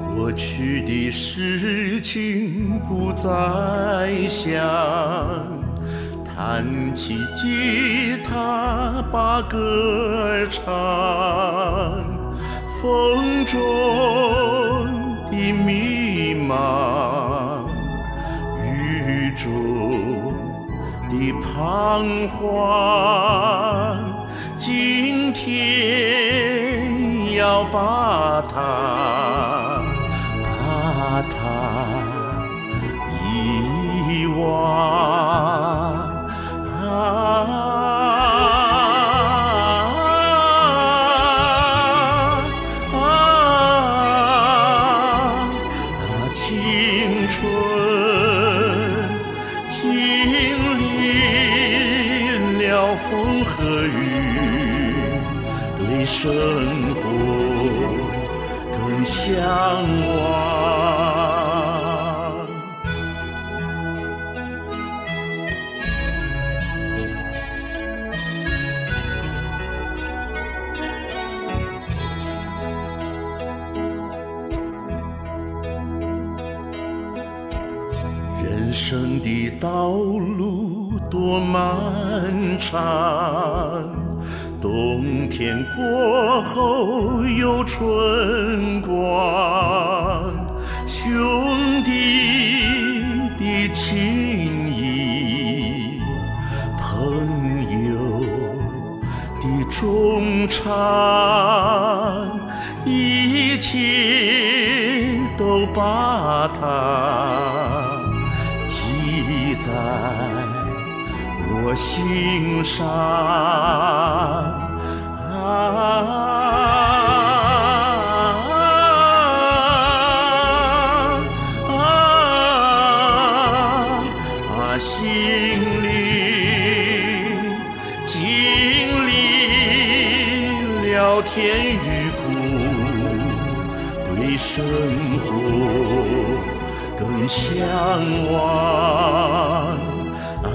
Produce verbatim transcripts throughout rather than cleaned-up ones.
过去的事情不再想，弹起吉他把歌儿唱，风中的迷茫，雨中的彷徨，今天要把它把它遗忘啊啊啊！青春经历了风和雨，对生活更向往。人生的道路多漫长，冬天过后有春光，兄弟的情谊，朋友的衷肠，一切都把它记在我心上啊啊啊！心里经历了甜与苦，对生活更向往啊，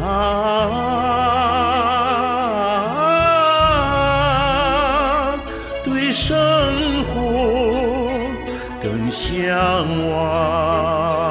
对生活更向往。